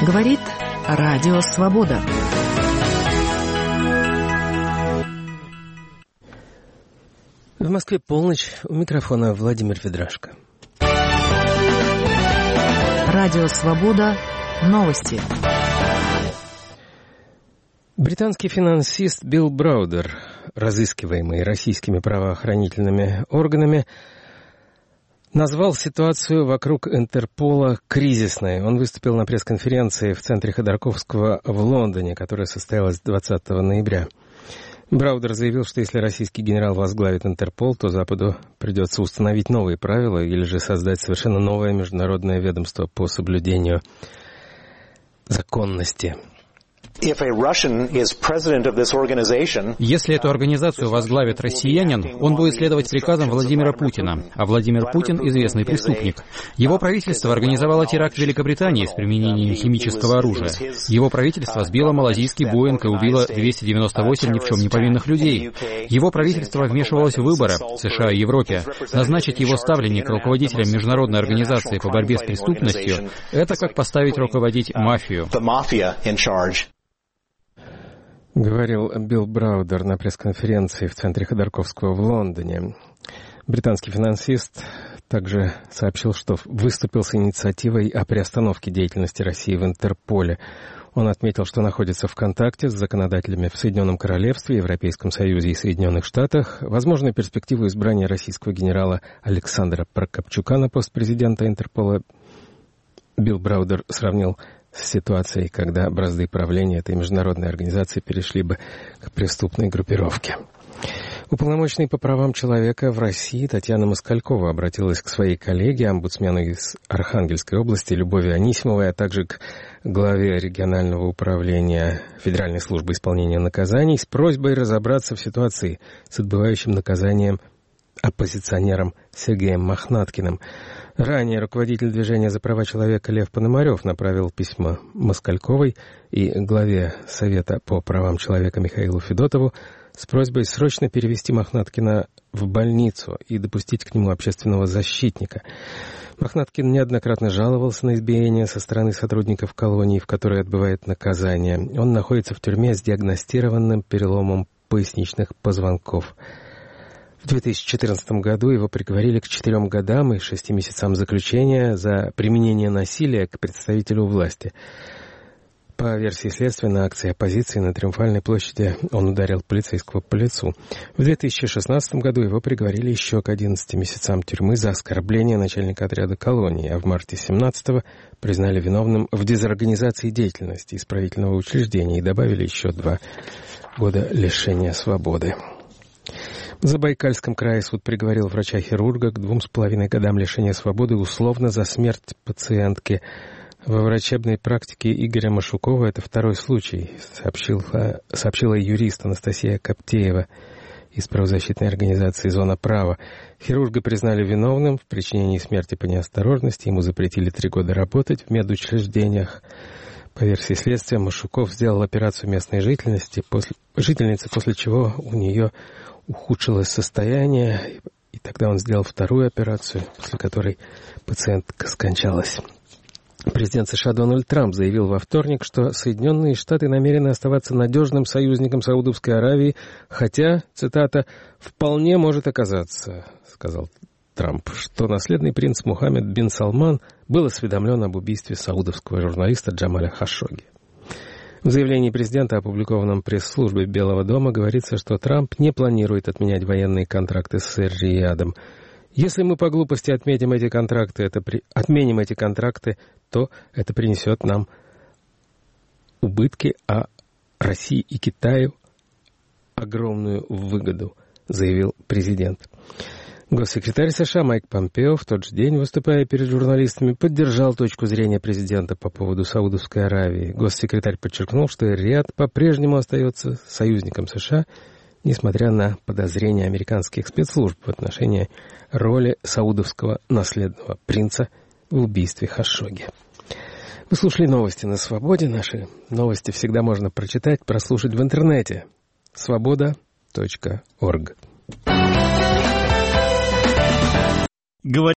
Говорит Радио Свобода. В Москве полночь. У микрофона Владимир Ведрашко. Радио Свобода. Новости. Британский финансист Билл Браудер, разыскиваемый российскими правоохранительными органами, назвал ситуацию вокруг Интерпола кризисной. Он выступил на пресс-конференции в центре Ходорковского в Лондоне, которая состоялась 20 ноября. Браудер заявил, что если российский генерал возглавит Интерпол, то Западу придется установить новые правила или же создать совершенно новое международное ведомство по соблюдению законности. Если эту организацию возглавит россиянин, он будет следовать приказам Владимира Путина. А Владимир Путин – известный преступник. Его правительство организовало теракт в Великобритании с применением химического оружия. Его правительство сбило малазийский Боинг и убило 298 ни в чем не повинных людей. Его правительство вмешивалось в выборы в США и Европе. Назначить его ставленник руководителем международной организации по борьбе с преступностью – это как поставить руководить мафию. Говорил Билл Браудер на пресс-конференции в центре Ходорковского в Лондоне. Британский финансист также сообщил, что выступил с инициативой о приостановке деятельности России в Интерполе. Он отметил, что находится в контакте с законодателями в Соединенном Королевстве, Европейском Союзе и Соединенных Штатах. Возможную перспективу избрания российского генерала Александра Прокопчука на пост президента Интерпола Билл Браудер сравнил с ситуацией, когда бразды правления этой международной организации перешли бы к преступной группировке. Уполномоченный по правам человека в России Татьяна Москалькова обратилась к своей коллеге, омбудсмену из Архангельской области Любови Анисимовой, а также к главе регионального управления Федеральной службы исполнения наказаний с просьбой разобраться в ситуации с отбывающим наказанием оппозиционером Сергеем Мохнаткиным. Ранее руководитель движения за права человека Лев Пономарев направил письмо Москальковой и главе Совета по правам человека Михаилу Федотову с просьбой срочно перевести Мохнаткина в больницу и допустить к нему общественного защитника. Мохнаткин неоднократно жаловался на избиение со стороны сотрудников колонии, в которой отбывает наказание. Он находится в тюрьме с диагностированным переломом поясничных позвонков. В 2014 году его приговорили к 4 годам и 6 месяцам заключения за применение насилия к представителю власти. По версии следствия, на акции оппозиции на Триумфальной площади он ударил полицейского по лицу. В 2016 году его приговорили еще к 11 месяцам тюрьмы за оскорбление начальника отряда колонии, а в марте 2017-го признали виновным в дезорганизации деятельности исправительного учреждения и добавили еще 2 года лишения свободы. В Забайкальском крае суд приговорил врача-хирурга к 2,5 годам лишения свободы условно за смерть пациентки. Во врачебной практике Игоря Машукова это второй случай, сообщила юрист Анастасия Коптеева из правозащитной организации «Зона права». Хирурга признали виновным в причинении смерти по неосторожности, ему запретили 3 года работать в медучреждениях. По версии следствия, Машуков сделал операцию местной жительницы, после чего у нее ухудшилось состояние, и тогда он сделал 2-ю операцию, после которой пациентка скончалась. Президент США Дональд Трамп заявил во вторник, что Соединенные Штаты намерены оставаться надежным союзником Саудовской Аравии, хотя, цитата, «вполне может оказаться», сказал Трамп, что наследный принц Мухаммед бин Салман был осведомлен об убийстве саудовского журналиста Джамаля Хашогги. В заявлении президента, опубликованном пресс-службой Белого дома, говорится, что Трамп не планирует отменять военные контракты с Эр-Риядом. Если мы по глупости отменим эти контракты, то это принесет нам убытки, а России и Китаю огромную выгоду, заявил президент. Госсекретарь США Майк Помпео в тот же день, выступая перед журналистами, поддержал точку зрения президента по поводу Саудовской Аравии. Госсекретарь подчеркнул, что Эр-Рияд по-прежнему остается союзником США, несмотря на подозрения американских спецслужб в отношении роли саудовского наследного принца в убийстве Хашогги. Вы слушали новости на Свободе. Наши новости всегда можно прочитать, прослушать в интернете. Свобода.орг.